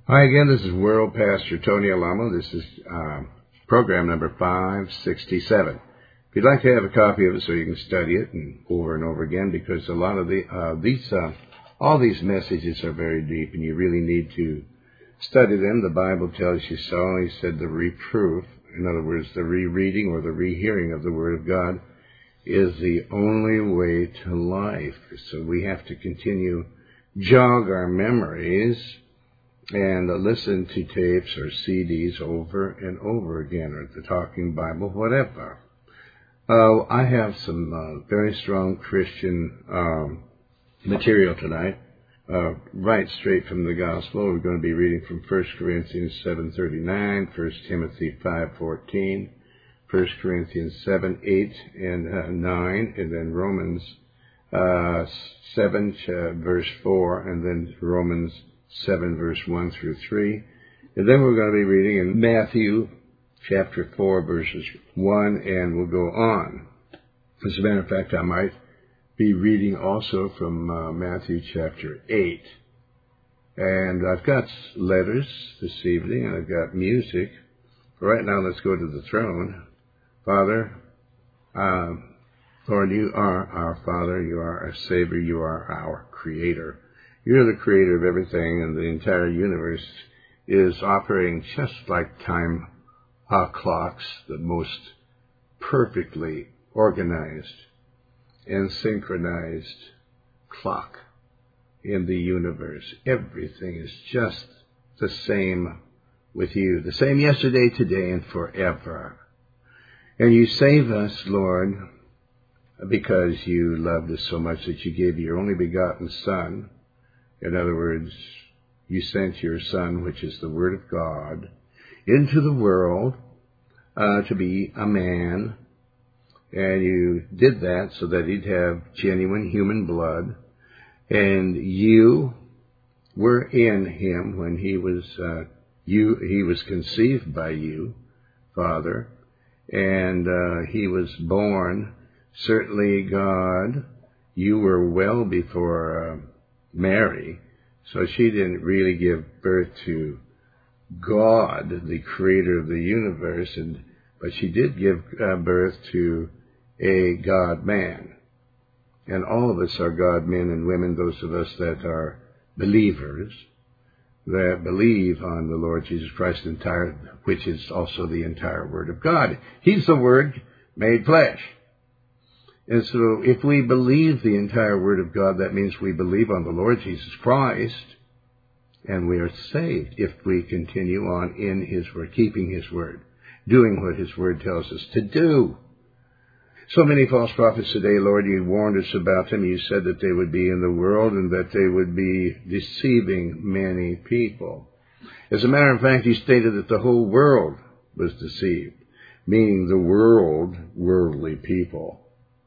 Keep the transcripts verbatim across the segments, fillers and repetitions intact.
Hi again, this is World Pastor Tony Alamo. This is uh, program number five sixty-seven. If you'd like to have a copy of it so you can study it and over and over again, because a lot of the uh, these uh, all these messages are very deep and you really need to study them. The Bible tells you so. He said the reproof, in other words, the rereading or the rehearing of the Word of God is the only way to life. So we have to continue jog our memories and listen to tapes or C Ds over and over again, or the Talking Bible, whatever. Uh, I have some uh, very strong Christian um, material tonight, uh, right straight from the Gospel. We're going to be reading from First Corinthians seven thirty-nine, First Timothy five fourteen, First Corinthians seven eight and uh, nine, and then Romans uh, seven uh, verse four, and then Romans seven, verse one through three. And then we're going to be reading in Matthew chapter four, verses one, and we'll go on. As a matter of fact, I might be reading also from uh, Matthew chapter eight. And I've got letters this evening, and I've got music. Right now, let's go to the throne. Father, uh, Lord, you are our Father, you are our Savior, you are our Creator. You're the creator of everything, and the entire universe is operating just like time uh, clocks, the most perfectly organized and synchronized clock in the universe. Everything is just the same with you, the same yesterday, today, and forever. And you save us, Lord, because you loved us so much that you gave your only begotten Son. In other words, you sent your Son, which is the Word of God, into the world uh, to be a man. And you did that so that he'd have genuine human blood. And you were in him when he was uh, you. He was conceived by you, Father, and uh, he was born. Certainly, God, you were well before Uh, Mary, so she didn't really give birth to God, the creator of the universe, and but she did give uh, birth to a God-man. And all of us are God-men and women, those of us that are believers, that believe on the Lord Jesus Christ, entire, which is also the entire Word of God. He's the Word made flesh. And so if we believe the entire Word of God, that means we believe on the Lord Jesus Christ, and we are saved if we continue on in His Word, keeping His Word, doing what His Word tells us to do. So many false prophets today, Lord, you warned us about them. You said that they would be in the world and that they would be deceiving many people. As a matter of fact, you stated that the whole world was deceived, meaning the world, worldly people.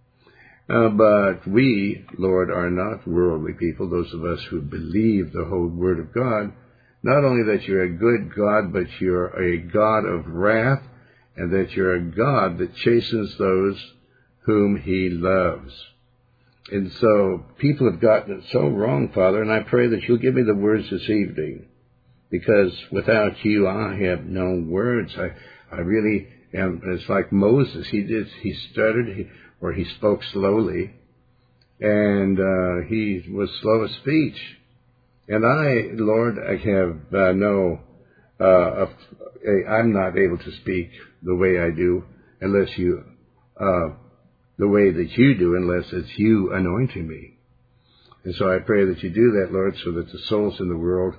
Uh, but we, Lord, are not worldly people, those of us who believe the whole Word of God. Not only that you're a good God, but you're a God of wrath, and that you're a God that chastens those whom He loves. And so people have gotten it so wrong, Father, and I pray that you'll give me the words this evening, because without you, I have no words. I, I really am. It's like Moses. He did. He stuttered. He, or he spoke slowly, and uh, he was slow of speech. And I, Lord, I have uh, no, uh, a, I'm not able to speak the way I do unless you, uh, the way that you do, unless it's you anointing me. And so I pray that you do that, Lord, so that the souls in the world,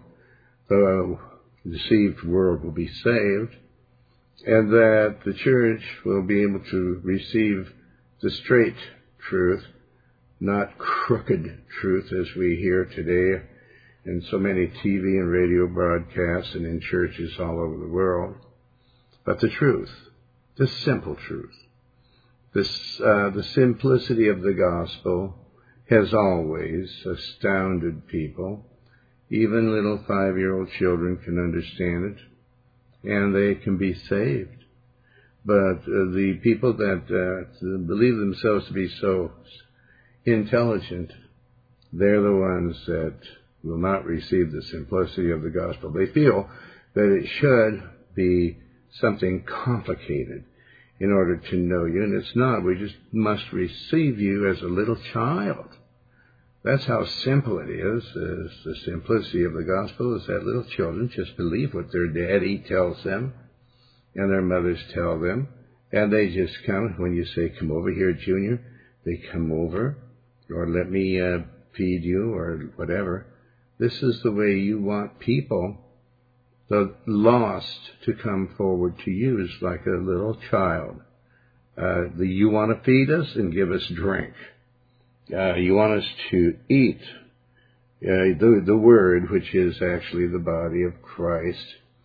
the deceived world, will be saved, and that the church will be able to receive the straight truth, not crooked truth as we hear today in so many T V and radio broadcasts and in churches all over the world, but the truth, the simple truth. This, uh, the simplicity of the gospel has always astounded people. Even little five-year-old children can understand it, and they can be saved. But uh, the people that uh, believe themselves to be so intelligent, they're the ones that will not receive the simplicity of the gospel. They feel that it should be something complicated in order to know you, and it's not. We just must receive you as a little child. That's how simple it is, is the simplicity of the gospel, is that little children just believe what their daddy tells them and their mothers tell them, and they just come. When you say, come over here, Junior, they come over, or let me uh, feed you, or whatever. This is the way you want people, the lost, to come forward to you, is like a little child. Uh, the, you want to feed us and give us drink. Uh, you want us to eat uh, the, the Word, which is actually the body of Christ.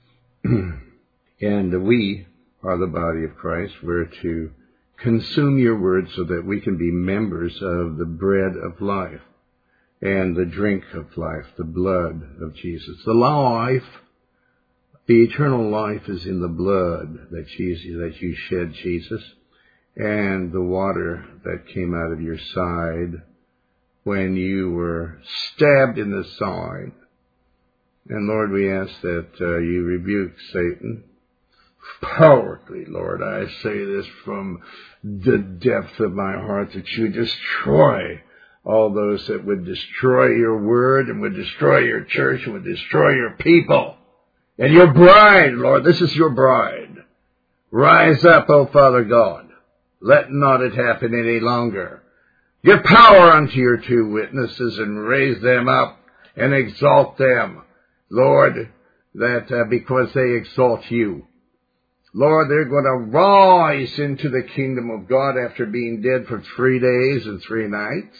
And we are the body of Christ. We're to consume your Word so that we can be members of the bread of life and the drink of life, the blood of Jesus. The life, the eternal life is in the blood that Jesus, that you shed, Jesus, and the water that came out of your side when you were stabbed in the side. And Lord, we ask that uh, you rebuke Satan powerfully, Lord. I say this from the depth of my heart, that you destroy all those that would destroy your word and would destroy your church and would destroy your people. And your bride, Lord, this is your bride. Rise up, O Father God. Let not it happen any longer. Give power unto your two witnesses and raise them up and exalt them, Lord, that uh, because they exalt you. Lord, they're going to rise into the kingdom of God after being dead for three days and three nights,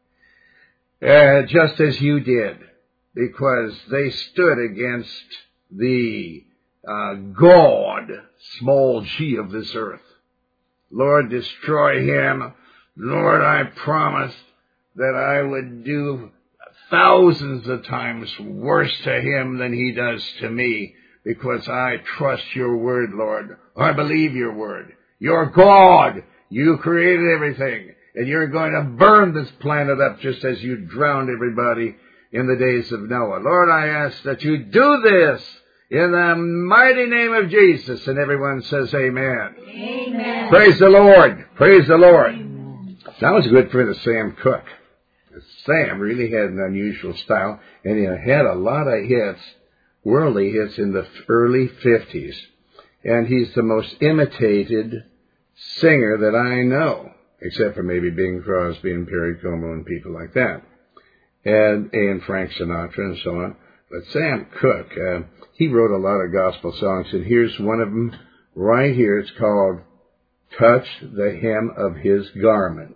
uh, just as you did, because they stood against the uh, God, small g, of this earth. Lord, destroy him. Lord, I promised that I would do thousands of times worse to him than he does to me, because I trust your word, Lord. I believe your word. You're God. You created everything, and you're going to burn this planet up just as you drowned everybody in the days of Noah. Lord, I ask that you do this in the mighty name of Jesus. And everyone says amen. Amen. Praise the Lord. Praise the Lord. Amen. That was a good friend of Sam Cooke. Sam really had an unusual style, and he had a lot of hits, worldly hits, in the early fifties. And he's the most imitated singer that I know, except for maybe Bing Crosby and Perry Como and people like that, and, and Frank Sinatra and so on. But Sam Cooke, uh, he wrote a lot of gospel songs, and here's one of them right here. It's called Touch the Hem of His Garment.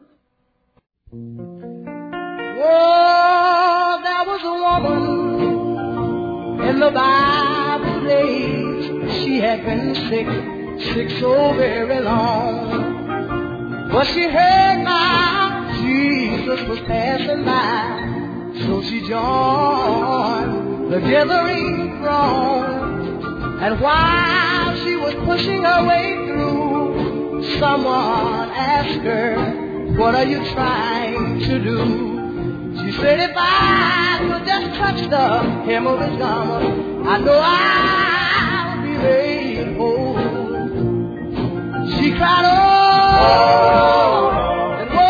Oh, there was a woman in the Bible days. She had been sick, sick so very long. But she heard now Jesus was passing by, so she joined the gathering throng. And while she was pushing her way through, someone asked her, what are you trying to do? She said, if I could just touch the hem of his garment, I know I'll be made whole. She cried, oh, and oh,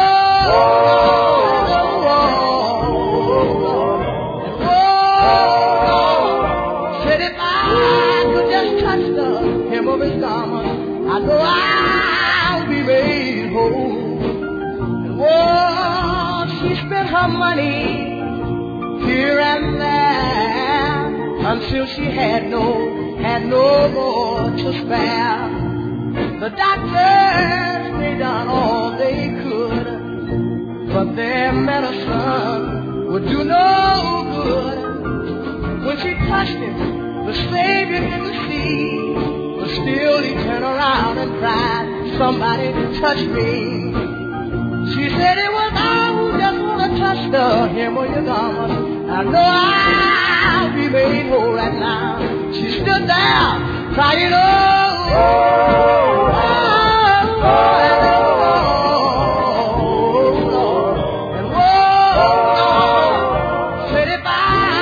and oh, and oh, said if I could just touch the hem of his garment, I know I'll be made whole. And oh, she spent her money here and there until she had no, had no more to spare. The doctors, they done all they could, but their medicine would do no good. When she touched him, the Savior didn't see, but still he turned around and cried, somebody touch me. She said it was I who just want to touch the hem of your garment. I know I'll be made whole right now. She stood there crying, oh, oh, oh, oh, and oh, oh, and oh, oh, said if I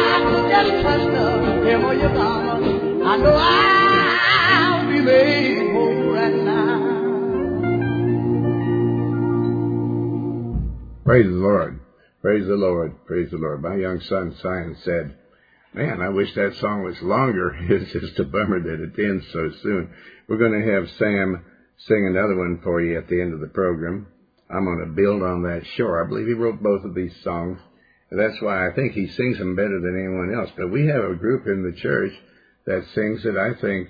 garment. I know I'll be made whole right now. Praise the Lord. Praise the Lord. Praise the Lord. My young son, Simon, said, man, I wish that song was longer. It's just a bummer that it ends so soon. We're going to have Sam sing another one for you at the end of the program. I'm going to build on that. Sure, I believe he wrote both of these songs. And that's why I think he sings them better than anyone else. But we have a group in the church that sings it, I think,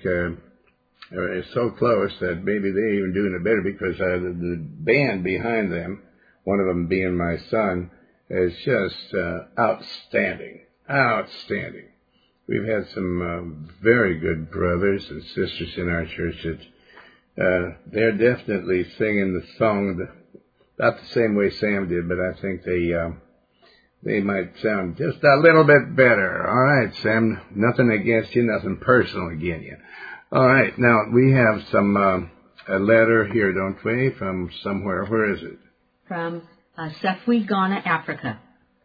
uh, is so close that maybe they're even doing it better because uh, the, the band behind them, one of them being my son, is just uh, outstanding. Outstanding. We've had some uh, very good brothers and sisters in our church that uh, they're definitely singing the song not the same way Sam did, but I think they uh, they might sound just a little bit better. All right, Sam, nothing against you, nothing personal against you. All right, now we have some uh, a letter here, don't we, from somewhere. Where is it? From uh, Sefwi, Ghana, Africa.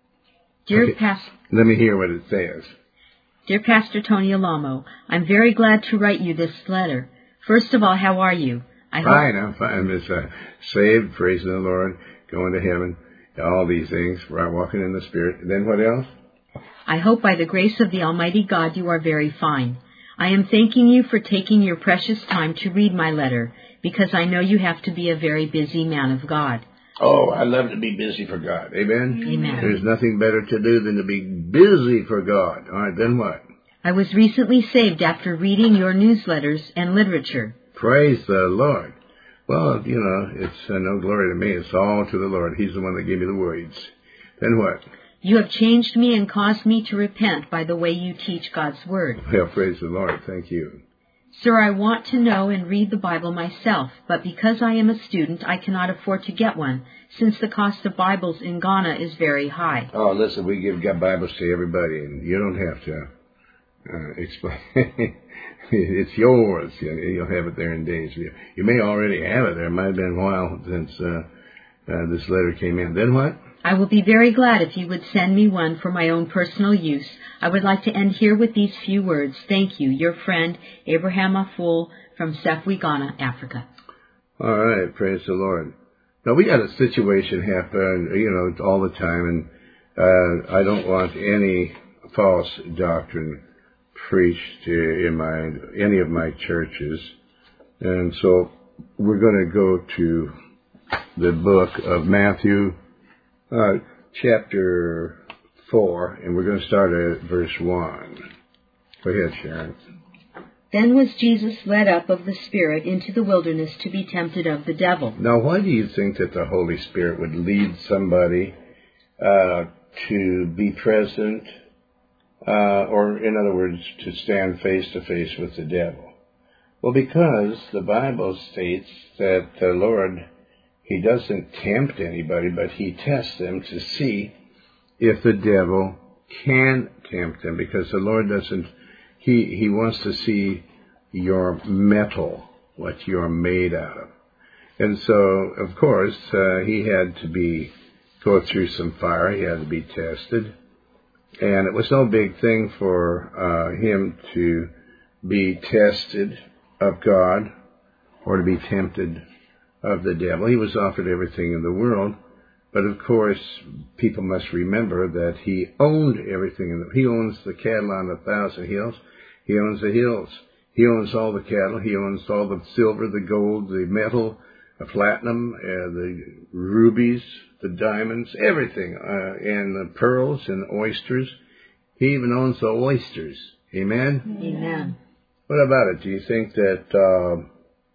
Dear Okay. Pastor, Let me hear what it says. Dear Pastor Tony Alamo, I'm very glad to write you this letter. First of all, how are you? I Fine, hope, I'm fine. I'm just uh, saved, praising the Lord, going to heaven, all these things, right, walking in the Spirit. And then what else? I hope by the grace of the Almighty God you are very fine. I am thanking you for taking your precious time to read my letter, because I know you have to be a very busy man of God. Oh, I love to be busy for God. Amen? Amen. There's nothing better to do than to be busy for God. All right, then what? I was recently saved after reading your newsletters and literature. Praise the Lord. Well, you know, it's uh, no glory to me. It's all to the Lord. He's the one that gave me the words. Then what? You have changed me and caused me to repent by the way you teach God's Word. Well, praise the Lord. Thank you. Sir, I want to know and read the Bible myself, but because I am a student, I cannot afford to get one, since the cost of Bibles in Ghana is very high. Oh, listen, we give God Bibles to everybody, and you don't have to uh, explain. It's yours. You'll have it there in days. You may already have it there. It might have been a while since uh, uh, this letter came in. Then what? I will be very glad if you would send me one for my own personal use. I would like to end here with these few words. Thank you, your friend, Abraham Aful from Sefwi, Ghana, Africa. All right, praise the Lord. Now, we got a situation happen, you know, all the time, and uh, I don't want any false doctrine preached in my any of my churches. And so we're going to go to the book of Matthew, Uh, chapter four, and we're going to start at verse one. Go ahead, Sharon. Then was Jesus led up of the Spirit into the wilderness to be tempted of the devil. Now, why do you think that the Holy Spirit would lead somebody uh, to be present, uh, or in other words, to stand face to face with the devil? Well, because the Bible states that the Lord, He doesn't tempt anybody, but He tests them to see if the devil can tempt them, because the Lord doesn't, He, he wants to see your metal, what you're made out of. And so, of course, uh, He had to be, go through some fire, He had to be tested. And it was no big thing for uh, Him to be tested of God or to be tempted of the devil. He was offered everything in the world, but of course, people must remember that He owned everything. In the, he owns the cattle on a thousand hills. He owns the hills. He owns all the cattle. He owns all the silver, the gold, the metal, the platinum, uh, the rubies, the diamonds, everything, uh, and the pearls and oysters. He even owns the oysters. Amen? Amen. What about it? Do you think that uh,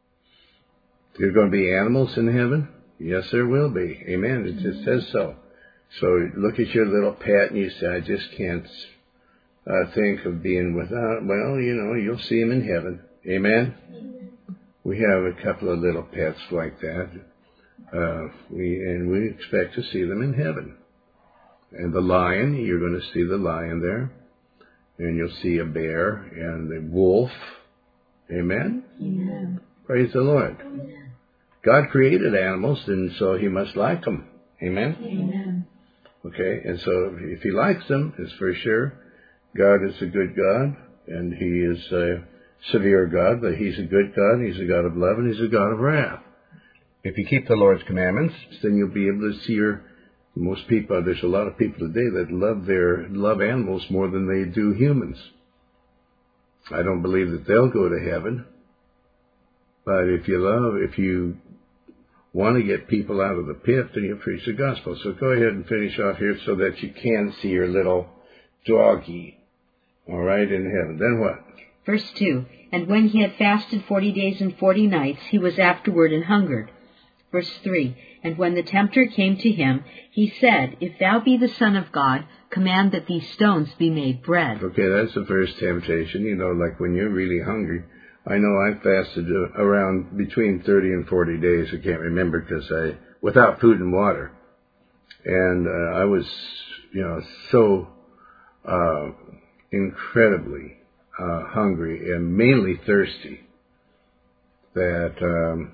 there are going to be animals in heaven? Yes, there will be. Amen. It just says so. So look at your little pet and you say, I just can't uh, think of being without. Well, you know, you'll see them in heaven. Amen. We have a couple of little pets like that. Uh, we and we expect to see them in heaven. And the lion, you're going to see the lion there. And you'll see a bear and the wolf. Amen? Amen. Praise the Lord. Amen. God created animals, and so He must like them. Amen? Amen. Okay, and so if He likes them, it's for sure. God is a good God, And he is a severe God, but he's a good God, he's a God of love, and he's a God of wrath. If you keep the Lord's commandments, then you'll be able to see your, most people, there's a lot of people today that love their, love animals more than they do humans. I don't believe that they'll go to heaven. But if you love, if you want to get people out of the pit, then you preach the gospel. So go ahead and finish off here so that you can see your little doggy, all right, in heaven. Then what? Verse two, and when he had fasted forty days and forty nights, he was afterward and hungered. Verse three, and when the tempter came to him, he said, If thou be the Son of God, command that these stones be made bread. Okay, that's the first temptation. You know, like when you're really hungry. I know I fasted around between thirty and forty days. I can't remember because I, without food and water. And uh, I was, you know, so uh, incredibly uh, hungry and mainly thirsty that um,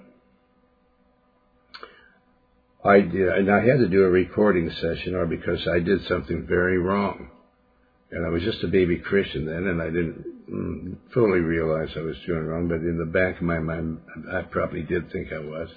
I did, and I had to do a recording session, or because I did something very wrong. And I was just a baby Christian then, and I didn't mm, fully realize I was doing wrong, but in the back of my mind, I probably did think I was.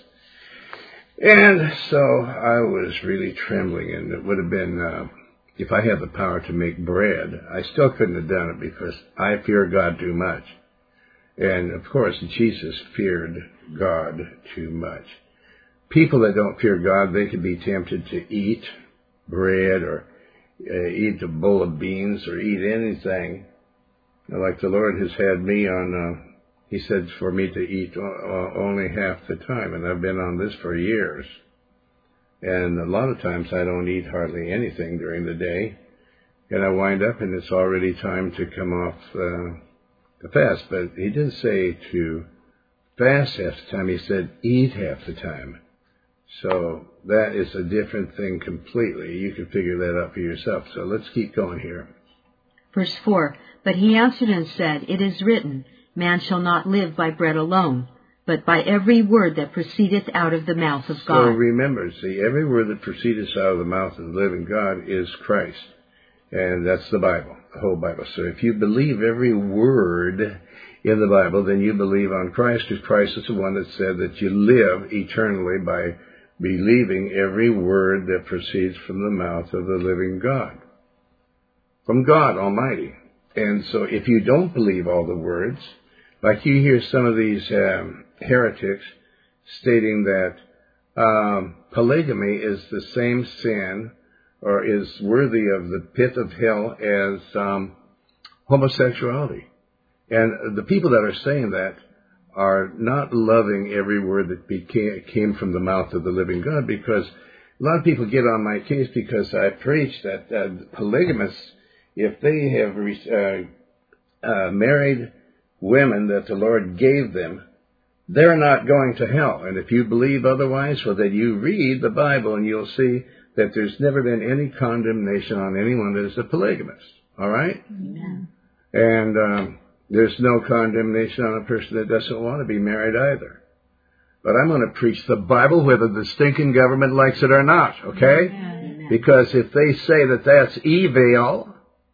And so I was really trembling, and it would have been, uh, if I had the power to make bread, I still couldn't have done it because I fear God too much. And, of course, Jesus feared God too much. People that don't fear God, they can be tempted to eat bread or uh, eat a bowl of beans or eat anything. Like the Lord has had me on, uh, he said for me to eat uh, only half the time, and I've been on this for years. And a lot of times I don't eat hardly anything during the day, and I wind up and it's already time to come off uh, the fast. But he didn't say to fast half the time, he said eat half the time. So that is a different thing completely. You can figure that out for yourself. So let's keep going here. Verse four, but he answered and said, It is written, Man shall not live by bread alone, but by every word that proceedeth out of the mouth of God. So remember, see, every word that proceedeth out of the mouth of the living God is Christ. And that's the Bible, the whole Bible. So if you believe every word in the Bible, then you believe on Christ, because Christ is the one that said that you live eternally by believing every word that proceeds from the mouth of the living God, from God Almighty. And so if you don't believe all the words, like you hear some of these um, heretics stating that um, polygamy is the same sin or is worthy of the pit of hell as um, homosexuality. And the people that are saying that are not loving every word that became, came from the mouth of the living God, because a lot of people get on my case because I preach that uh, polygamists, if they have uh, uh, married women that the Lord gave them, they're not going to hell. And if you believe otherwise, well, then you read the Bible and you'll see that there's never been any condemnation on anyone that is a polygamist. All right? Amen. And um, there's no condemnation on a person that doesn't want to be married either. But I'm going to preach the Bible whether the stinking government likes it or not, okay? Amen. Because if they say that that's evil,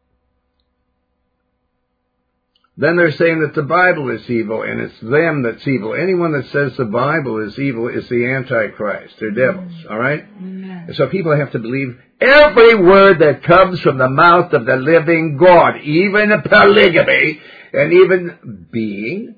then they're saying that the Bible is evil, and it's them that's evil. Anyone that says the Bible is evil is the Antichrist. They're devils, all right? Amen. So people have to believe every word that comes from the mouth of the living God, even polygamy, and even being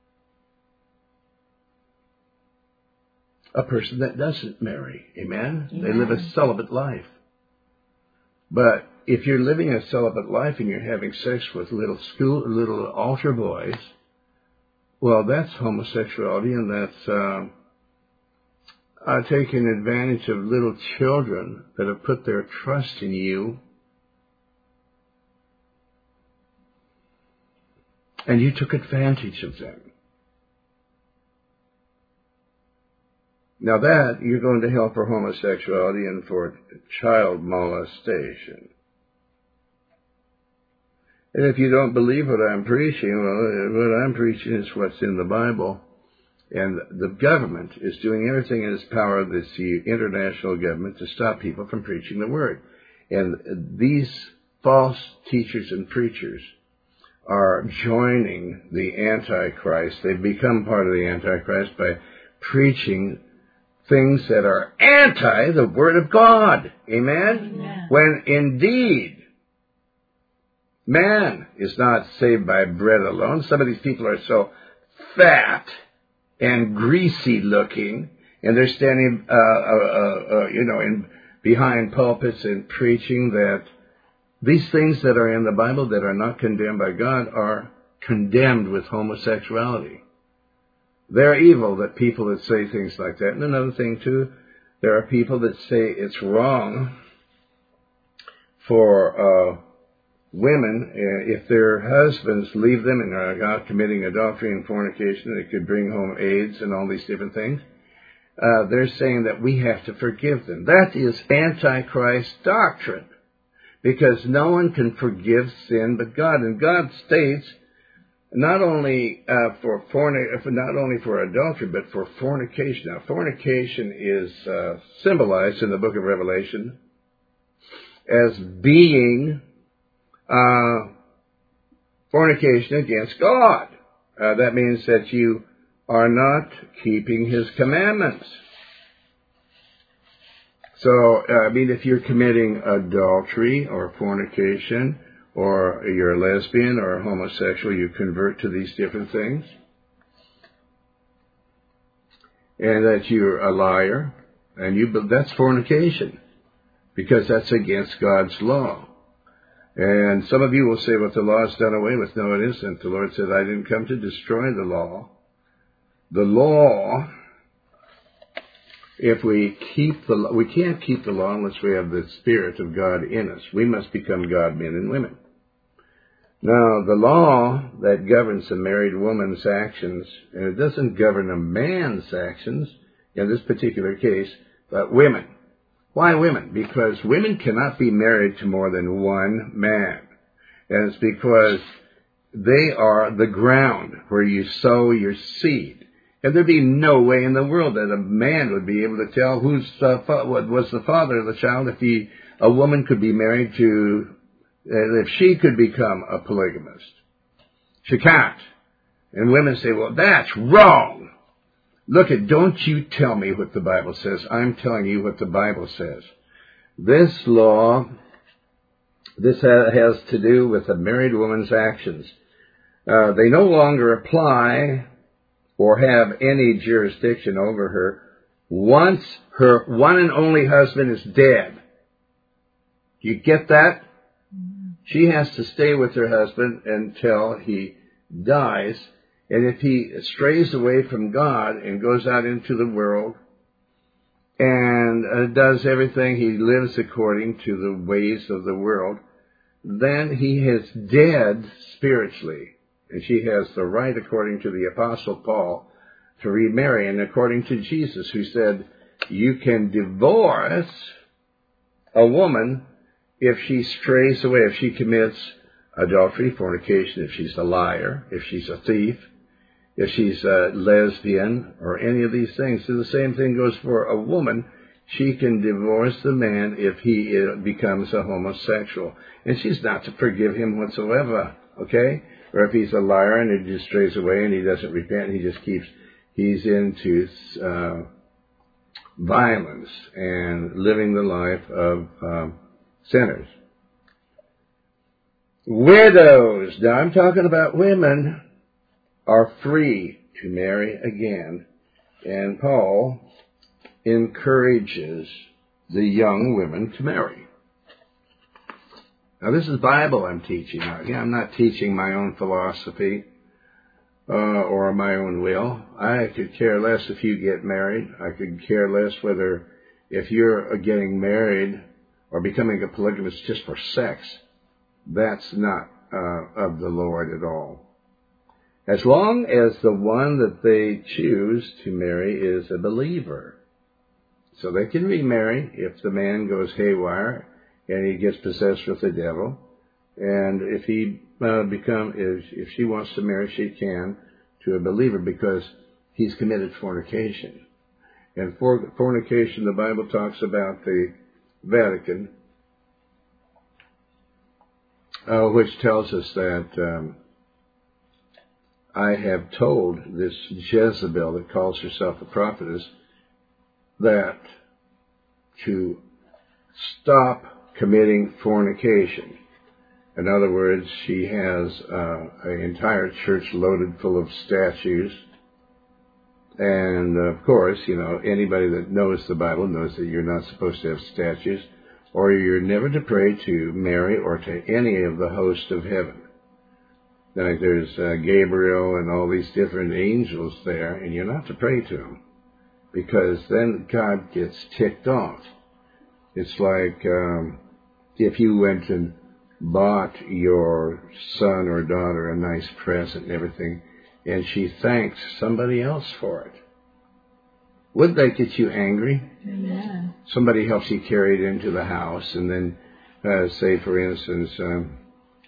a person that doesn't marry. Amen? Amen. They live a celibate life. But if you're living a celibate life and you're having sex with little school, little altar boys, well, that's homosexuality, and that's uh, uh, taking advantage of little children that have put their trust in you, and you took advantage of them. Now that, you're going to hell for homosexuality and for child molestation. And if you don't believe what I'm preaching, well, what I'm preaching is what's in the Bible. And the government is doing everything in its power, this international government, to stop people from preaching the Word. And these false teachers and preachers are joining the Antichrist. They've become part of the Antichrist by preaching things that are anti the Word of God. Amen? Amen. When indeed, man is not saved by bread alone. Some of these people are so fat and greasy looking, and they're standing, uh, uh, uh, you know, in behind pulpits and preaching that these things that are in the Bible that are not condemned by God are condemned with homosexuality. They're evil, that people that say things like that. And another thing, too, there are people that say it's wrong for uh, women, uh, if their husbands leave them and are out committing adultery and fornication, it could bring home AIDS and all these different things. Uh, they're saying that we have to forgive them. That is Antichrist doctrine, because no one can forgive sin but God. And God states, not only uh, for fornic- not only for adultery, but for fornication. Now, fornication is uh, symbolized in the book of Revelation as being uh, fornication against God. Uh, that means that you are not keeping His commandments. So, uh, I mean, if you're committing adultery or fornication, or you're a lesbian or a homosexual, you convert to these different things, and that you're a liar, and you that's fornication, because that's against God's law. And some of you will say, well, the law is done away with. No, it isn't. The Lord said, I didn't come to destroy the law. The law, if we keep the law, we can't keep the law unless we have the Spirit of God in us. We must become God men and women. Now, the law that governs a married woman's actions, and it doesn't govern a man's actions in this particular case, but women. Why women? Because women cannot be married to more than one man. And it's because they are the ground where you sow your seed. And there'd be no way in the world that a man would be able to tell who's uh, what was the father of the child if he, a woman could be married to, uh, if she could become a polygamist. She can't. And women say, well, that's wrong. Look, at, don't you tell me what the Bible says. I'm telling you what the Bible says. This law, this has to do with a married woman's actions. Uh, they no longer apply or have any jurisdiction over her once her one and only husband is dead. You get that? She has to stay with her husband until he dies. And if he strays away from God and goes out into the world and uh, does everything, he lives according to the ways of the world, then he is dead spiritually. And she has the right, according to the Apostle Paul, to remarry. And according to Jesus, who said, you can divorce a woman if she strays away, if she commits adultery, fornication, if she's a liar, if she's a thief, if she's a lesbian, or any of these things. So the same thing goes for a woman. She can divorce the man if he becomes a homosexual. And she's not to forgive him whatsoever, okay? Or if he's a liar and he just strays away and he doesn't repent, he just keeps, he's into uh, violence and living the life of um, sinners. Widows, now I'm talking about women, are free to marry again. And Paul encourages the young women to marry. Now, this is Bible I'm teaching. Yeah, I'm not teaching my own philosophy uh, or my own will. I could care less if you get married. I could care less whether if you're getting married or becoming a polygamist just for sex. That's not uh, of the Lord at all. As long as the one that they choose to marry is a believer. So they can remarry if the man goes haywire and he gets possessed with the devil. And if he uh, become, if, if she wants to marry, she can to a believer because he's committed fornication. And for, fornication, the Bible talks about the Vatican, uh, which tells us that um, I have told this Jezebel that calls herself a prophetess that to stop committing fornication. In other words, she has uh, an entire church loaded full of statues. And, of course, you know, anybody that knows the Bible knows that you're not supposed to have statues, or you're never to pray to Mary or to any of the host of heaven. Like there's uh, Gabriel and all these different angels there, and you're not to pray to them, because then God gets ticked off. It's like um, if you went and bought your son or daughter a nice present and everything, and she thanks somebody else for it. Would that get you angry? Yeah. Somebody helps you carry it into the house, and then, uh, say, for instance, um,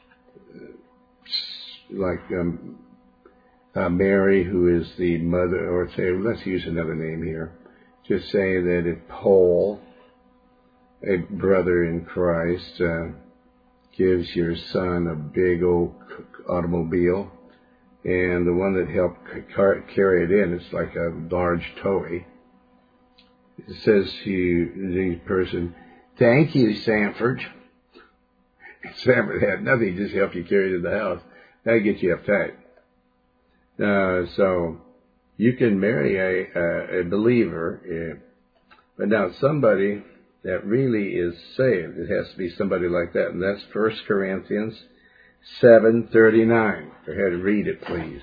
like um, uh, Mary, who is the mother, or say, let's use another name here. Just say that if Paul, a brother in Christ, uh, gives your son a big old automobile, and the one that helped car- carry it in, it's like a large toy. It says to you, the person, "Thank you, Sanford." Sanford had nothing, just helped you carry it to the house. That'll get you uptight. Uh, so you can marry a, a, a believer, uh, but now somebody that really is saved, it has to be somebody like that, and that's First Corinthians seven thirty-nine. Go ahead and read it, please.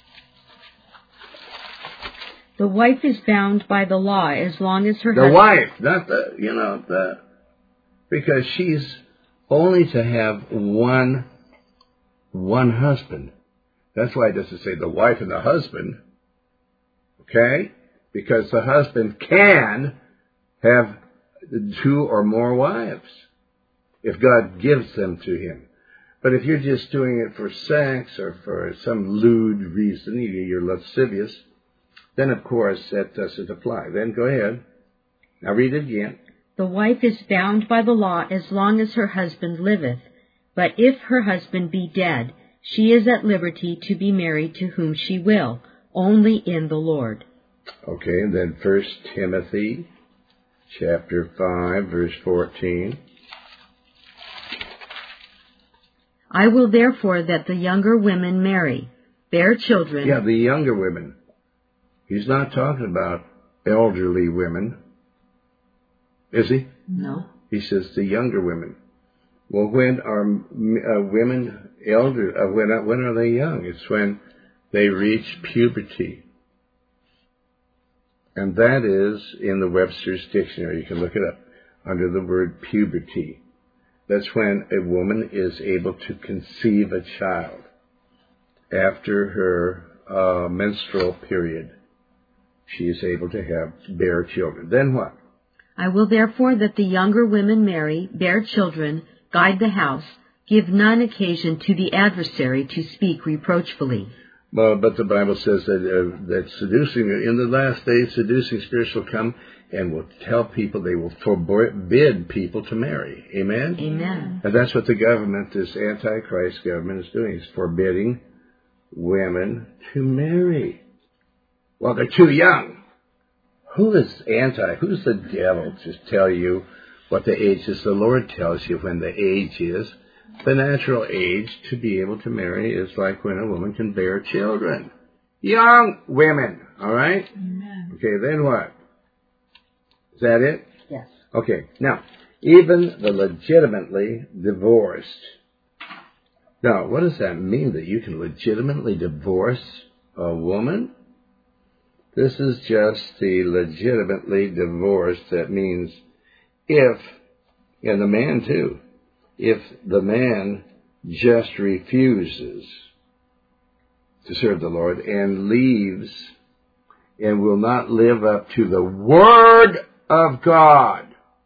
The wife is bound by the law as long as her The husband... wife, not the, you know, the, because she's only to have one, one husband. That's why it doesn't say the wife and the husband, okay? Because the husband can have two or more wives if God gives them to him. But if you're just doing it for sex or for some lewd reason, you're lascivious, then of course that doesn't apply. Then go ahead. Now read it again. The wife is bound by the law as long as her husband liveth. But if her husband be dead, she is at liberty to be married to whom she will, only in the Lord. Okay, and then First Timothy chapter five, verse fourteen. I will therefore that the younger women marry, bear children... Yeah, the younger women. He's not talking about elderly women, is he? No. He says the younger women. Well, when are uh, women elder? Uh, when, uh, when are they young? It's when they reach puberty. And that is in the Webster's Dictionary. You can look it up under the word puberty. That's when a woman is able to conceive a child after her uh, menstrual period. She is able to have bear children. Then what? I will therefore that the younger women marry, bear children, guide the house, give none occasion to the adversary to speak reproachfully. Well, but the Bible says that uh, that seducing, in the last days, seducing spirits will come and will tell people, they will forbid people to marry. Amen? Amen. And that's what the government, this Antichrist government, is doing, is forbidding women to marry. Well, they're too young. Who is anti? Who's the devil to tell you what the age is? The Lord tells you when the age is. The natural age to be able to marry is like when a woman can bear children. Young women, all right? Amen. Okay, then what? Is that it? Yes. Okay, now, even the legitimately divorced. Now, what does that mean, that you can legitimately divorce a woman? This is just the legitimately divorced. That means if, and the man too, if the man just refuses to serve the Lord and leaves and will not live up to the Word of God.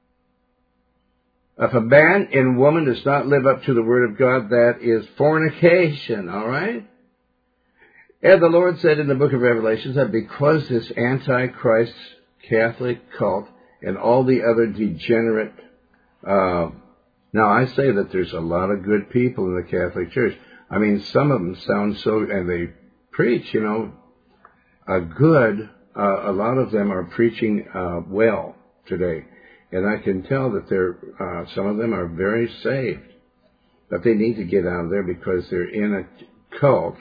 If a man and woman does not live up to the Word of God, that is fornication, all right? And the Lord said in the book of Revelations that because this Antichrist Catholic cult and all the other degenerate, uh, now I say that there's a lot of good people in the Catholic Church. I mean, some of them sound so, and they preach, you know, a good, uh, a lot of them are preaching uh, well today. And I can tell that they're, uh, some of them are very saved. But they need to get out of there because they're in a cult.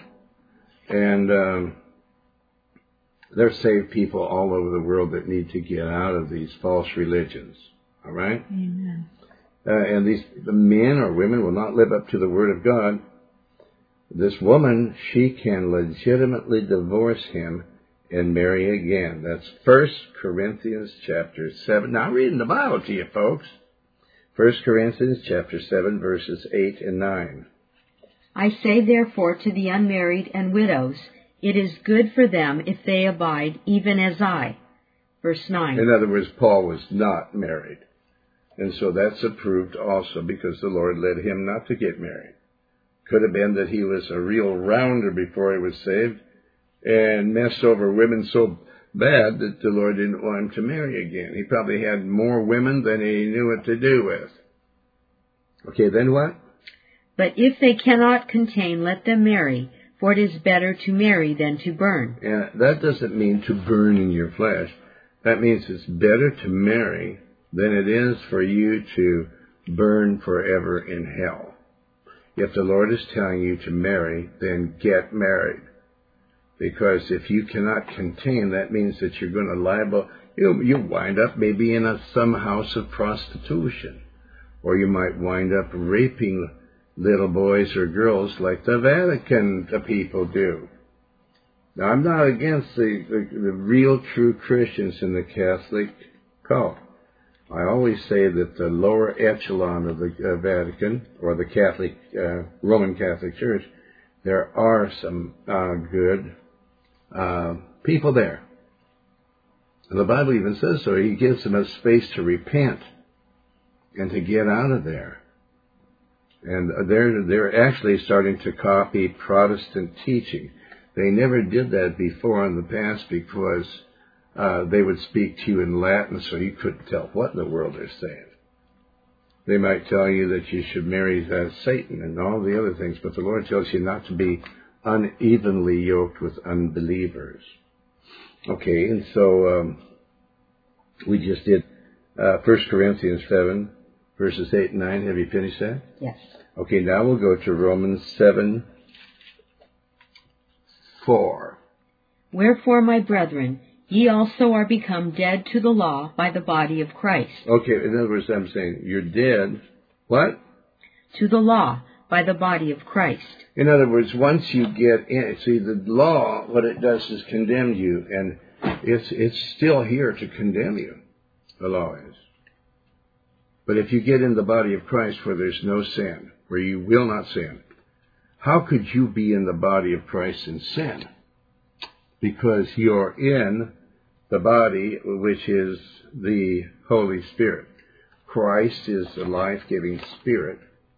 And um, there's saved people all over the world that need to get out of these false religions. All right? Amen. Uh, and these the men or women will not live up to the Word of God. This woman, she can legitimately divorce him and marry again. That's First Corinthians chapter seven. Now I'm reading the Bible to you, folks. First Corinthians chapter seven, verses eight and nine. I say therefore to the unmarried and widows, it is good for them if they abide, even as I. Verse nine. In other words, Paul was not married. And so that's approved also because the Lord led him not to get married. Could have been that he was a real rounder before he was saved and messed over women so bad that the Lord didn't want him to marry again. He probably had more women than he knew what to do with. Okay, then what? But if they cannot contain, let them marry, for it is better to marry than to burn. And that doesn't mean to burn in your flesh. That means it's better to marry than it is for you to burn forever in hell. If the Lord is telling you to marry, then get married. Because if you cannot contain, that means that you're going to liable, you you wind up maybe in a, some house of prostitution. Or you might wind up raping little boys or girls like the Vatican the people do. Now, I'm not against the, the, the real true Christians in the Catholic cult. I always say that the lower echelon of the uh, Vatican, or the Catholic, uh, Roman Catholic Church, there are some uh, good uh, people there. And the Bible even says so. He gives them a space to repent and to get out of there. And they're, they're actually starting to copy Protestant teaching. They never did that before in the past because uh, they would speak to you in Latin so you couldn't tell what in the world they're saying. They might tell you that you should marry uh, Satan and all the other things, but the Lord tells you not to be unevenly yoked with unbelievers. Okay, and so um, we just did uh, First Corinthians seven, verses eight and nine. Have you finished that? Yes. Okay, now we'll go to Romans seven, four. Wherefore, my brethren, ye also are become dead to the law by the body of Christ. Okay, in other words, I'm saying you're dead. What? To the law by the body of Christ. In other words, once you get in, see, the law, what it does is condemn you, and it's it's still here to condemn you. The law is. But if you get in the body of Christ where there's no sin, where you will not sin, how could you be in the body of Christ and sin? Because you're in the body, which is the Holy Spirit. Christ is the life-giving Spirit.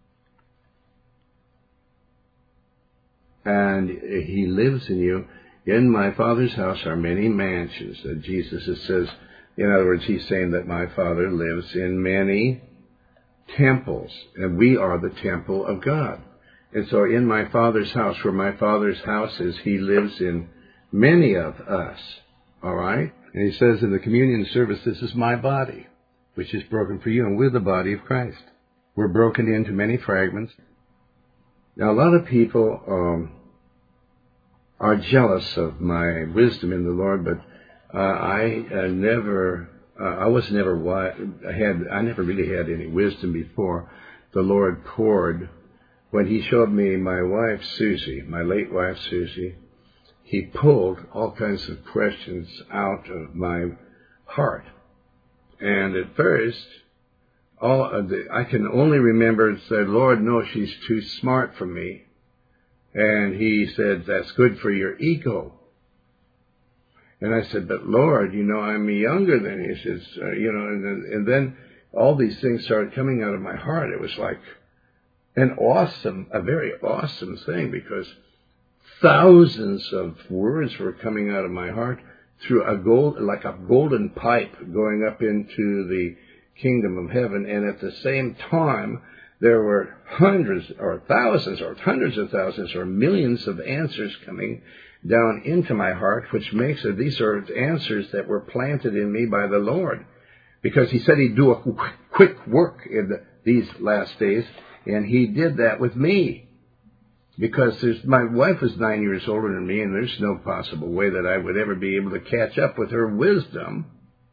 And He lives in you. In my Father's house are many mansions. Uh, Jesus says, in other words, He's saying that my Father lives in many temples. And we are the temple of God. And so in my Father's house, where my Father's house is, He lives in many of us. All right? And He says in the communion service, this is my body, which is broken for you, and we're the body of Christ. We're broken into many fragments. Now, a lot of people um, are jealous of my wisdom in the Lord, but uh, I uh, never, uh, I was never, wi- I had, I never really had any wisdom before. The Lord poured when He showed me my wife Susie, my late wife Susie. He pulled all kinds of questions out of my heart, and at first, all of the, I can only remember and said, Lord, no, she's too smart for me. And He said, that's good for your ego. And I said, but Lord, you know, I'm younger than you. He says, uh, you know, and, and then all these things started coming out of my heart. It was like an awesome, a very awesome thing, because thousands of words were coming out of my heart through a gold, like a golden pipe going up into the kingdom of heaven, and at the same time there were hundreds or thousands or hundreds of thousands or millions of answers coming down into my heart, which makes it, these are answers that were planted in me by the Lord. Because he said he'd do a quick work in the, these last days, and he did that with me. Because there's, my wife is nine years older than me, and there's no possible way that I would ever be able to catch up with her wisdom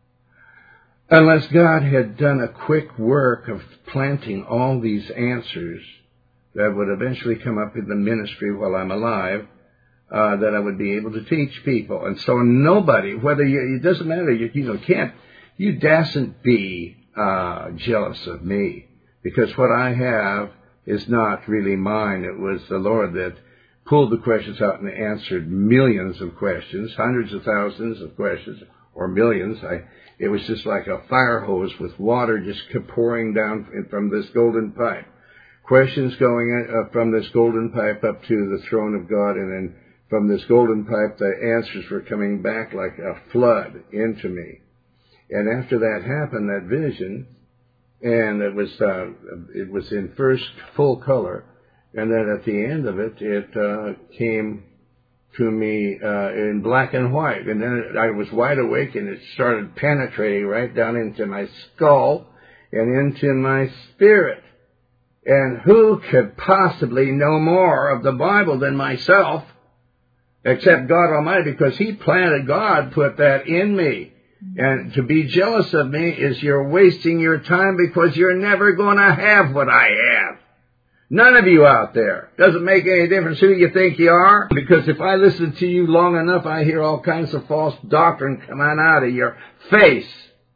unless God had done a quick work of planting all these answers that would eventually come up in the ministry while I'm alive, uh, that I would be able to teach people. And so nobody, whether you, it doesn't matter, you, you know, can't, you dasn't be uh, jealous of me, because what I have is not really mine. It was the Lord that pulled the questions out and answered millions of questions, hundreds of thousands of questions, or millions. I, it was just like a fire hose with water just pouring down from this golden pipe. Questions going uh, from this golden pipe up to the throne of God, and then from this golden pipe the answers were coming back like a flood into me. And after that happened, that vision, and it was uh, it was in first full color, and then at the end of it, it uh, came to me uh, in black and white. And then it, I was wide awake, and it started penetrating right down into my skull and into my spirit. And who could possibly know more of the Bible than myself, except God Almighty, because He planted, God put that in me. And to be jealous of me is you're wasting your time, because you're never going to have what I have. None of you out there. Doesn't make any difference who you think you are, because if I listen to you long enough, I hear all kinds of false doctrine coming out of your face.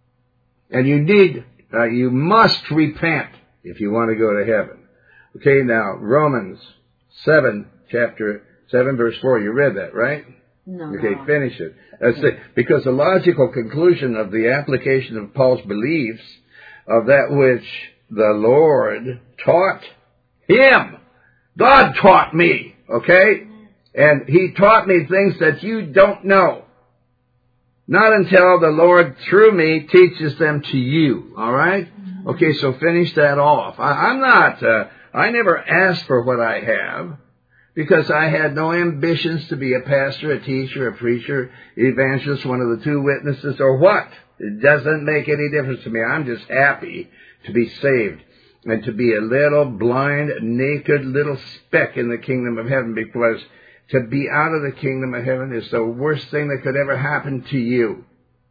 And you need, uh, you must repent if you want to go to heaven. Okay, now, Romans seven, chapter seven, verse four. You read that, right? No. Okay, finish it. That's it. Because the logical conclusion of the application of Paul's beliefs of that which the Lord taught him. God taught me, okay? And He taught me things that you don't know. Not until the Lord, through me, teaches them to you, all right? Okay, so finish that off. I, I'm not, uh, I never asked for what I have, because I had no ambitions to be a pastor, a teacher, a preacher, evangelist, one of the two witnesses, or what. It doesn't make any difference to me. I'm just happy to be saved and to be a little blind, naked little speck in the kingdom of heaven, because to be out of the kingdom of heaven is the worst thing that could ever happen to you.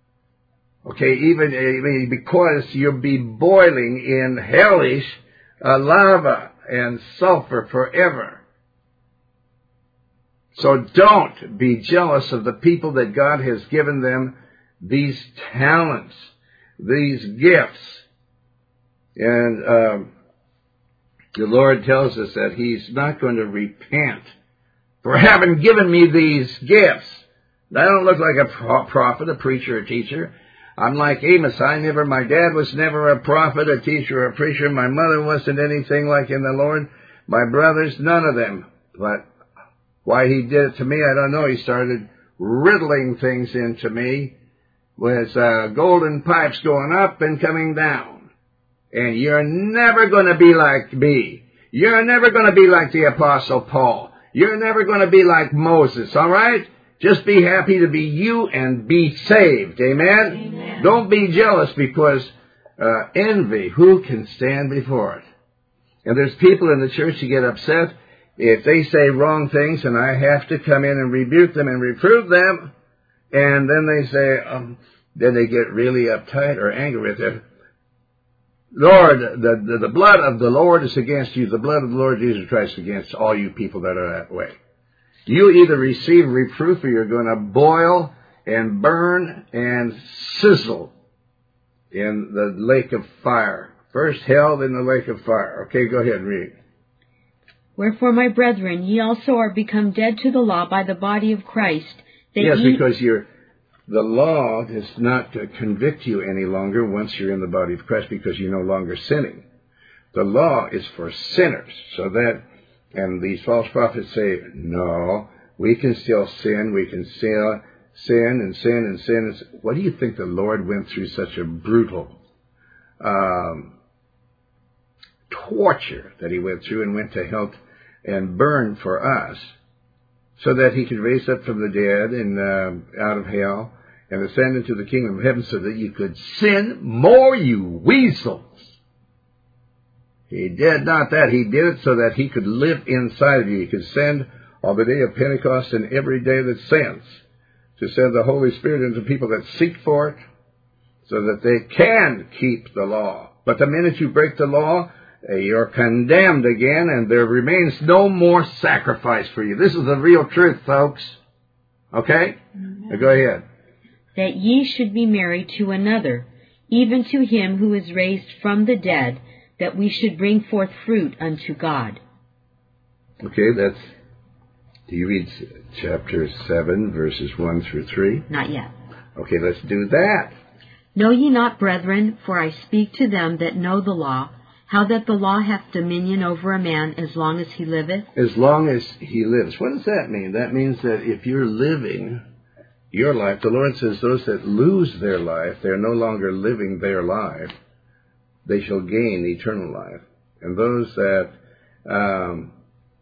Okay, even because you'll be boiling in hellish uh, lava and sulfur forever. So don't be jealous of the people that God has given them these talents, these gifts. And um, the Lord tells us that He's not going to repent for having given me these gifts. I don't look like a prophet, a preacher, a teacher. I'm like Amos. I never, my dad was never a prophet, a teacher, or a preacher. My mother wasn't anything like in the Lord. My brothers, none of them. But why He did it to me, I don't know. He started riddling things into me with uh, golden pipes going up and coming down. And you're never going to be like me. You're never going to be like the Apostle Paul. You're never going to be like Moses, all right? Just be happy to be you and be saved, amen? Amen. Don't be jealous, because uh, envy, who can stand before it? And there's people in the church who get upset if they say wrong things, and I have to come in and rebuke them and reprove them, and then they say, um, then they get really uptight or angry with it. Lord, the, the, the blood of the Lord is against you. The blood of the Lord Jesus Christ is against all you people that are that way. You either receive reproof, or you're going to boil and burn and sizzle in the lake of fire. First hell, then the lake of fire. Okay, go ahead and read. Wherefore, my brethren, ye also are become dead to the law by the body of Christ. That yes, ye... because you're, the law does not convict you any longer once you're in the body of Christ, because you're no longer sinning. The law is for sinners. So that, and these false prophets say, no, we can still sin, we can sin, sin and sin and sin. What do you think the Lord went through such a brutal, um, torture that he went through and went to hell and burned for us, so that he could raise up from the dead and uh, out of hell and ascend into the kingdom of heaven so that you could sin more, you weasels. He did not that. He did it so that he could live inside of you. He could send on the day of Pentecost and every day that sends, to send the Holy Spirit into people that seek for it so that they can keep the law. But the minute you break the law, you're condemned again, and there remains no more sacrifice for you. This is the real truth, folks. Okay? Now go ahead. That ye should be married to another, even to him who is raised from the dead, that we should bring forth fruit unto God. Okay, that's... Do you read chapter seven, verses one through three? Not yet. Okay, let's do that. Know ye not, brethren, for I speak to them that know the law, how that the law hath dominion over a man as long as he liveth? As long as he lives. What does that mean? That means that if you're living your life, the Lord says those that lose their life, they're no longer living their life, they shall gain eternal life. And those that um,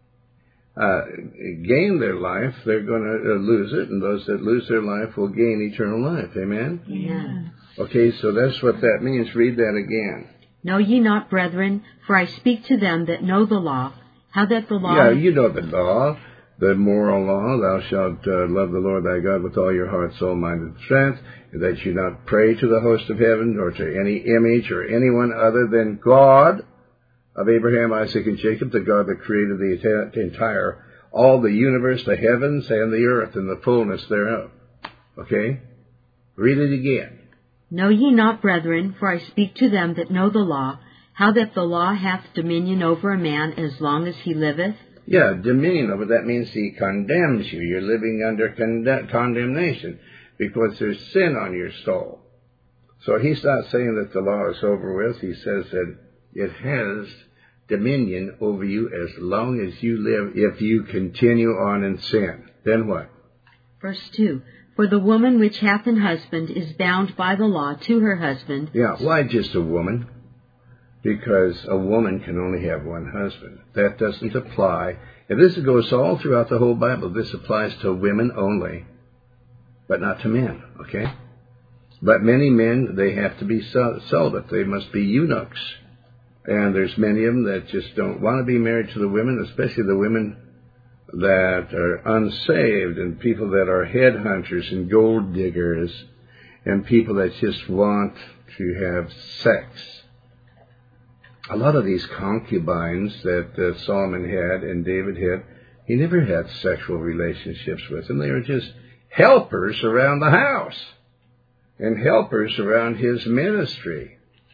uh, gain their life, they're going to uh, lose it, and those that lose their life will gain eternal life. Amen? Amen. Okay, so that's what that means. Read that again. Know ye not, brethren, for I speak to them that know the law, how that the law... Yeah, you know the law, the moral law. Thou shalt uh, love the Lord thy God with all your heart, soul, mind, and strength, and that you not pray to the host of heaven, or to any image, or anyone other than God of Abraham, Isaac, and Jacob, the God that created the entire, all the universe, the heavens, and the earth, and the fullness thereof. Okay? Read it again. Know ye not, brethren, for I speak to them that know the law, how that the law hath dominion over a man as long as he liveth? Yeah, dominion over, that means he condemns you. You're living under con- condemnation because there's sin on your soul. So he's not saying that the law is over with. He says that it has dominion over you as long as you live, if you continue on in sin. Then what? Verse two. For the woman which hath an husband is bound by the law to her husband. Yeah, why just a woman? Because a woman can only have one husband. That doesn't apply. And this goes all throughout the whole Bible. This applies to women only, but not to men, okay? But many men, they have to be celibate. They must be eunuchs. And there's many of them that just don't want to be married to the women, especially the women that are unsaved, and people that are headhunters and gold diggers, and people that just want to have sex. A lot of these concubines that uh, Solomon had and David had, he never had sexual relationships with them. They were just helpers around the house and helpers around his ministry.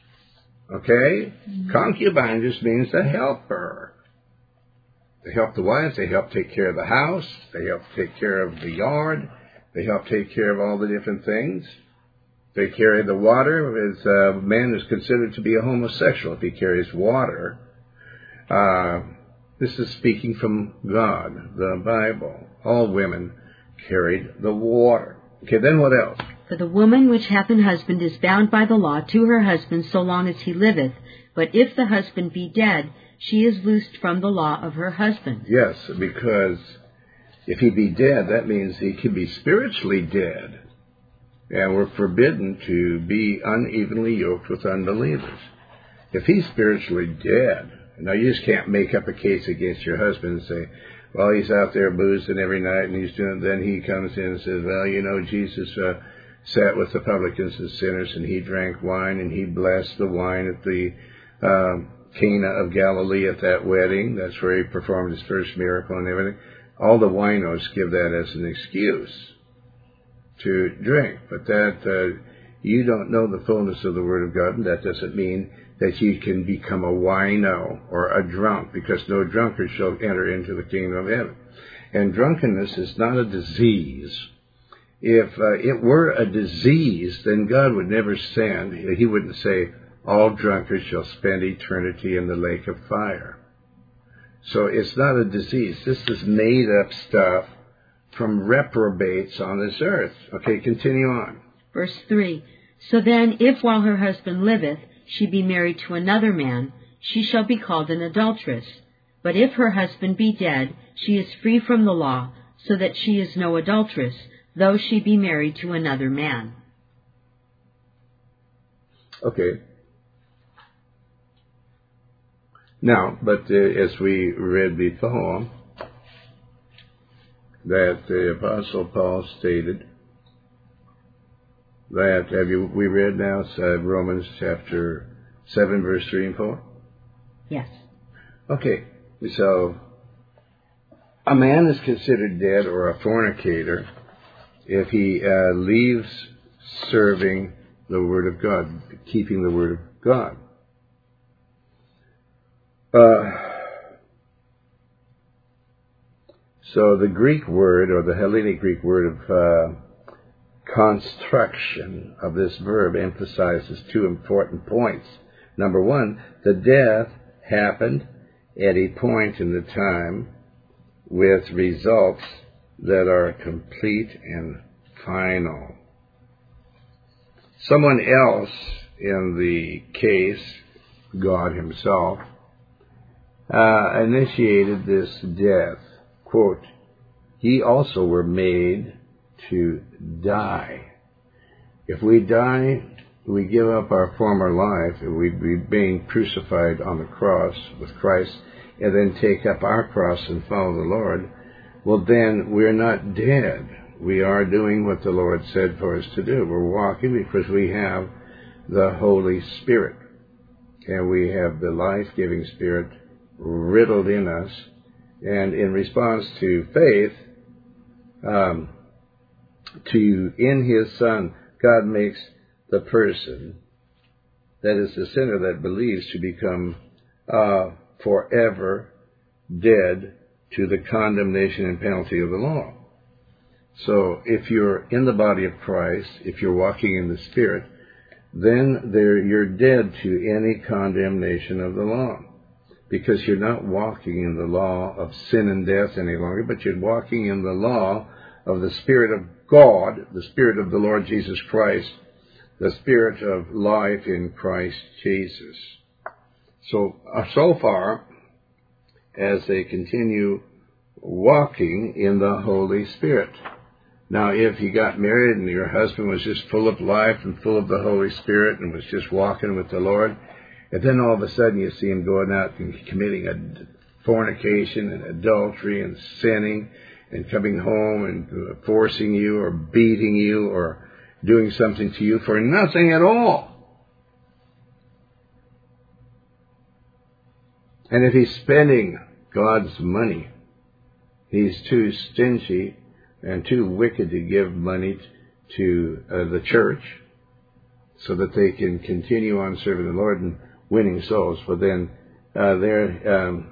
Okay? Mm-hmm. Concubine just means a helper. They help the wives, they help take care of the house, they help take care of the yard, they help take care of all the different things. They carry the water. As a man is considered to be a homosexual if he carries water. Uh, this is speaking from God, the Bible. All women carried the water. Okay, then what else? For the woman which hath an husband is bound by the law to her husband so long as he liveth. But if the husband be dead, she is loosed from the law of her husband. Yes, because if he be dead, that means he can be spiritually dead. And we're forbidden to be unevenly yoked with unbelievers. If he's spiritually dead, now you just can't make up a case against your husband and say, well, he's out there boozing every night and he's doing, then he comes in and says, well, you know, Jesus uh, sat with the publicans and sinners and he drank wine and he blessed the wine at the um, Cana of Galilee at that wedding. That's where he performed his first miracle and everything. All the winos give that as an excuse to drink. But that uh, you don't know the fullness of the Word of God, and that doesn't mean that you can become a wino or a drunk, because no drunkard shall enter into the kingdom of heaven. And drunkenness is not a disease. If uh, it were a disease, then God would never send, he wouldn't say, all drunkards shall spend eternity in the lake of fire. So it's not a disease. This is made up stuff from reprobates on this earth. Okay, continue on. Verse three. So then, if while her husband liveth, she be married to another man, she shall be called an adulteress. But if her husband be dead, she is free from the law, so that she is no adulteress, though she be married to another man. Okay. Now, but uh, as we read before, that the Apostle Paul stated that, have you, we read now uh, Romans chapter seven, verse three and four? Yes. Okay, so a man is considered dead or a fornicator if he uh, leaves serving the Word of God, keeping the Word of God. Uh, so the Greek word, or the Hellenic Greek word of uh, construction of this verb emphasizes two important points. Number one, the death happened at a point in the time with results that are complete and final. Someone else in the case, God himself, uh, initiated this death. Quote, ye also were made to die. If we die, we give up our former life, and we be being crucified on the cross with Christ, and then take up our cross and follow the Lord, well then we're not dead. We are doing what the Lord said for us to do. We're walking because we have the Holy Spirit, and we have the life-giving Spirit riddled in us, and in response to faith, um, to in His Son, God makes the person, that is the sinner that believes, to become uh, forever dead to the condemnation and penalty of the law. So if you're in the body of Christ, if you're walking in the Spirit, then there you're dead to any condemnation of the law, because you're not walking in the law of sin and death any longer, but you're walking in the law of the Spirit of God, the Spirit of the Lord Jesus Christ, the Spirit of life in Christ Jesus. So, uh, so far as they continue walking in the Holy Spirit. Now, if you got married and your husband was just full of life and full of the Holy Spirit and was just walking with the Lord, and then all of a sudden you see him going out and committing a fornication and adultery and sinning and coming home and forcing you or beating you or doing something to you for nothing at all. And if he's spending God's money, he's too stingy and too wicked to give money to uh, the church so that they can continue on serving the Lord and winning souls. But then uh, they're, um,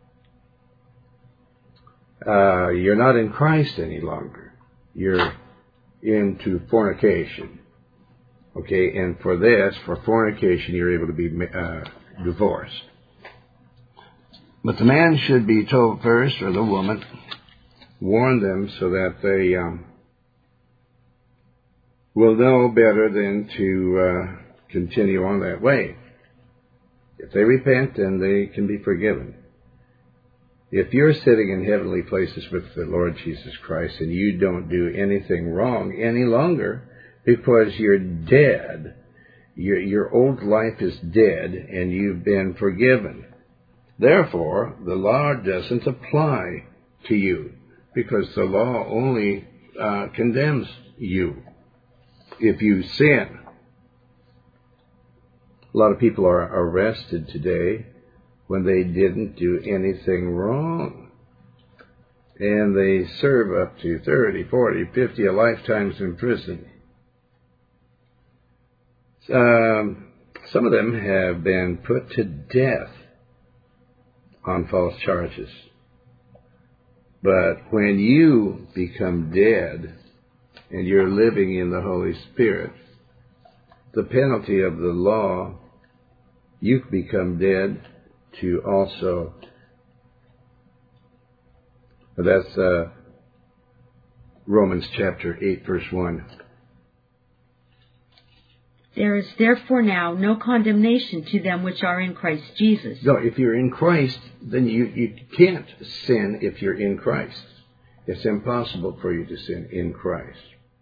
uh, you're not in Christ any longer. You're into fornication. Okay, and for this, for fornication, you're able to be uh, divorced. But the man should be told first, or the woman, warn them so that they um, will know better than to uh, continue on that way. If they repent, then they can be forgiven. If you're sitting in heavenly places with the Lord Jesus Christ and you don't do anything wrong any longer because you're dead, your, your old life is dead and you've been forgiven. Therefore, the law doesn't apply to you because the law only uh, condemns you if you sin. A lot of people are arrested today when they didn't do anything wrong. And they serve up to thirty, forty, fifty lifetimes in prison. Um, some of them have been put to death on false charges. But when you become dead and you're living in the Holy Spirit, the penalty of the law, you become dead to also. That's uh, Romans chapter eight, verse one. There is therefore now no condemnation to them which are in Christ Jesus. No, if you're in Christ, then you, you can't sin if you're in Christ. It's impossible for you to sin in Christ.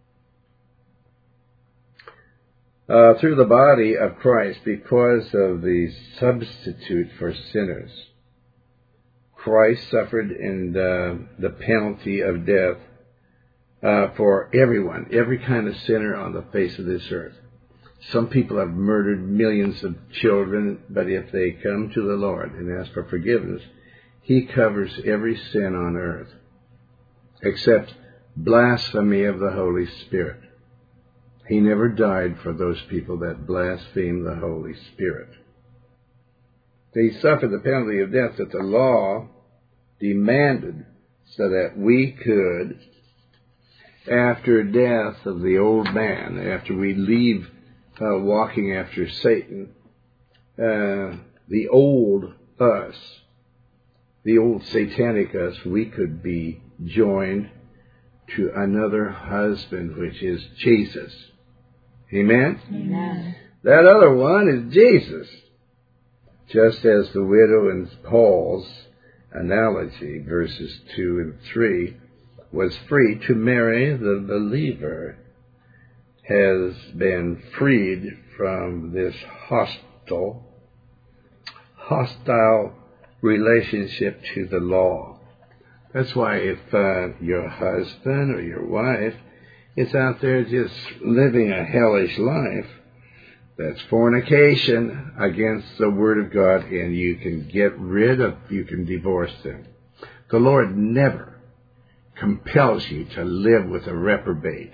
Uh, through the body of Christ, because of the substitute for sinners, Christ suffered in the, the penalty of death uh, for everyone, every kind of sinner on the face of this earth. Some people have murdered millions of children, but if they come to the Lord and ask for forgiveness, He covers every sin on earth, except blasphemy of the Holy Spirit. He never died for those people that blaspheme the Holy Spirit. He suffered the penalty of death that the law demanded so that we could, after death of the old man, after we leave uh, walking after Satan, uh, the old us, the old satanic us, we could be joined to another husband, which is Jesus. Amen? Amen. That other one is Jesus. Just as the widow in Paul's analogy, verses two and three, was free to marry the believer, has been freed from this hostile, hostile relationship to the law. That's why if uh, your husband or your wife is out there just living a hellish life, that's fornication against the Word of God, and you can get rid of, you can divorce them. The Lord never compels you to live with a reprobate.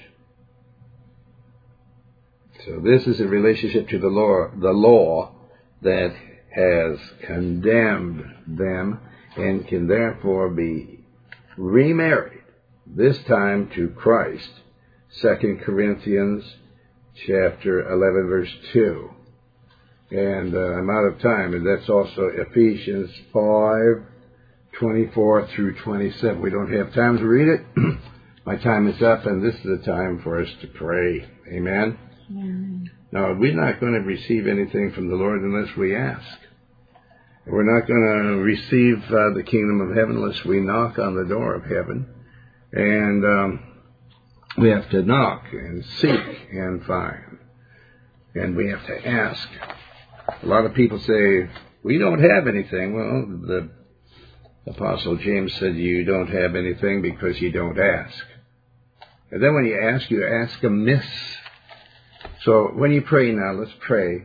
So this is a relationship to the law, the law that has condemned them and can therefore be remarried, this time to Christ. Second Corinthians chapter eleven, verse two. And uh, I'm out of time, and that's also Ephesians five, twenty-four through twenty-seven. We don't have time to read it. My time is up, and this is the time for us to pray. Amen? Amen. Now, we're not going to receive anything from the Lord unless we ask. We're not going to receive uh, the kingdom of heaven unless we knock on the door of heaven. And um, we have to knock and seek and find. And we have to ask. A lot of people say, we don't have anything. Well, the Apostle James said you don't have anything because you don't ask. And then when you ask, you ask amiss. So when you pray now, let's pray.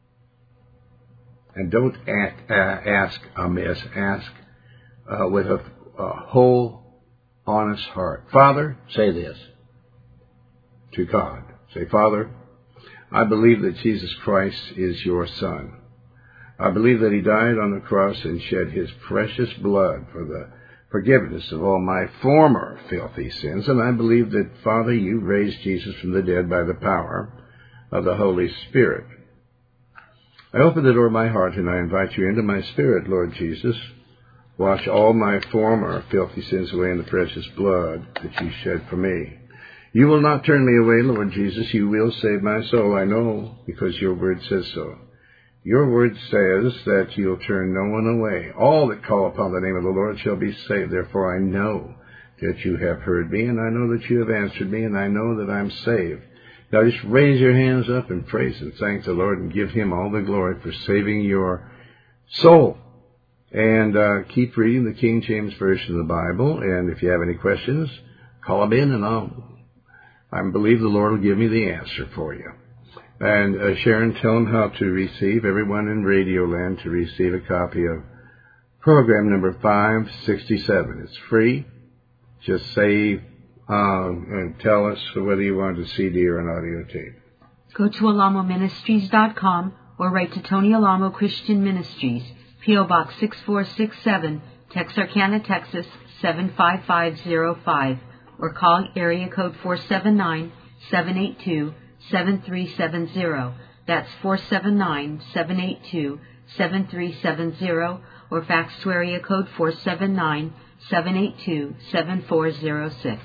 And don't act, uh, ask amiss. Ask uh, with a, a whole, honest heart. Father, say this to God. Say, Father, I believe that Jesus Christ is your Son. I believe that He died on the cross and shed His precious blood for the forgiveness of all my former filthy sins. And I believe that, Father, you raised Jesus from the dead by the power of the Holy Spirit. I open the door of my heart and I invite you into my spirit, Lord Jesus. Wash all my former filthy sins away in the precious blood that you shed for me. You will not turn me away, Lord Jesus. You will save my soul, I know, because your word says so. Your word says that you'll turn no one away. All that call upon the name of the Lord shall be saved. Therefore I know that you have heard me, and I know that you have answered me, and I know that I'm saved. Now just raise your hands up and praise and thank the Lord and give Him all the glory for saving your soul. And uh, keep reading the King James Version of the Bible. And if you have any questions, call them in and I'll, I believe the Lord will give me the answer for you. And uh, Sharon, tell them how to receive, everyone in Radio Land, to receive a copy of program number five sixty-seven. It's free. Just say, uh, and tell us whether you want a C D or an audio tape. Go to alamo ministries dot com or write to Tony Alamo Christian Ministries, P O Box six four six seven, Texarkana, Texas seven five five zero five, or call area code four seven nine, seven eight two, seven three seven zero. That's four seven nine, seven eight two, seven three seven zero, or fax to area code four seven nine, seven eight two, seven four zero six.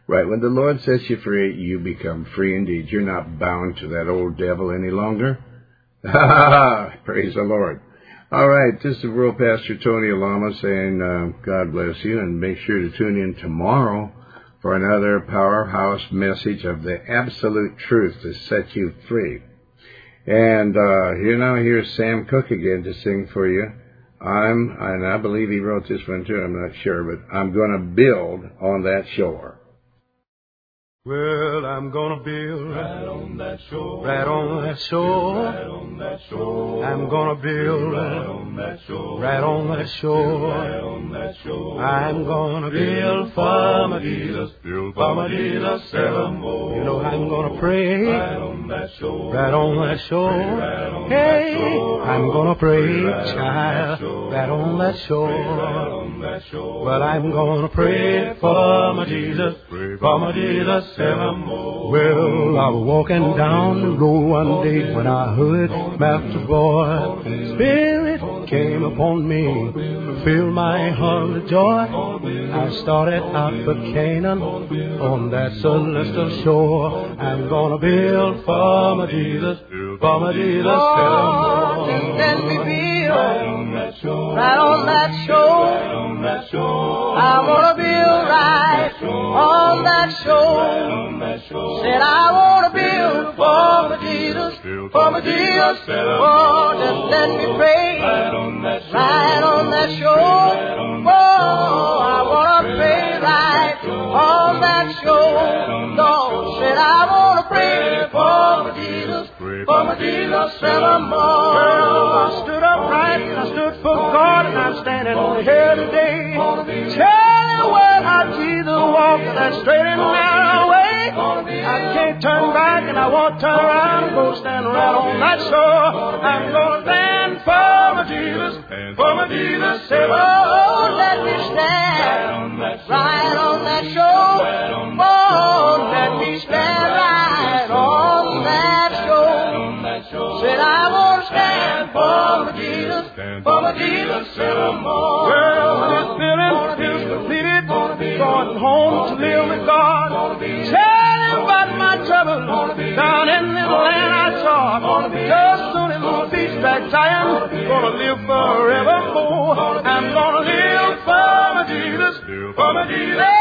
Right, when the Lord sets you free, you become free indeed. You're not bound to that old devil any longer. Ha ha ha! Praise the Lord. All right, this is World Pastor Tony Alamo saying uh, God bless you, and make sure to tune in tomorrow for another powerhouse message of the absolute truth to set you free. And uh, here now, here's Sam Cooke again to sing for you. I'm, and I believe he wrote this one too, I'm not sure, but I'm going to build on that shore. Well, I'm gonna build right on that shore, right on that shore. Right on that shore. I'm gonna build right on that shore, right on that shore. Right on that shore. I'm gonna build for my Jesus, build for my Jesus evermore. You know I'm gonna pray right on that shore, right on that shore. Right on hey, that shore. I'm gonna pray, right child, on right on that shore. Right on that shore. Well, I'm gonna pray for my Jesus, for my Jesus evermore. Well, I was walking down the road one day when I heard Master Boy. Spirit came upon me, filled my heart with joy. I started out for Canaan on that celestial shore. I'm gonna build for my Jesus, for my Jesus evermore. And then we build right on that shore, right on that shore. Right on that shore. I wanna build right on that shore. Right on that shore. Said I wanna build for my Jesus, for my Jesus. Oh, just let me pray right on that shore, right on that shore. Oh, I wanna pray right on that shore. Lord said I wanna pray for my Jesus, for my Jesus evermore. I stood upright and I stood for God, and I'm standing here today. Tell the world how Jesus walked that straight and narrow way. I can't turn back and I won't turn around and go stand right on that shore. I'm gonna stand for my Jesus, for my Jesus. Say, oh, let me stand right on that shore. Oh, let me stand right on that shore. Said I won't stand for my Jesus, for my Jesus evermore. well, when this feeling is completed, going home to live with God. Tell him about my trouble down in this land I saw. Just soon as my feet back Zion, gonna live forevermore. I'm gonna live for my Jesus, for my Jesus.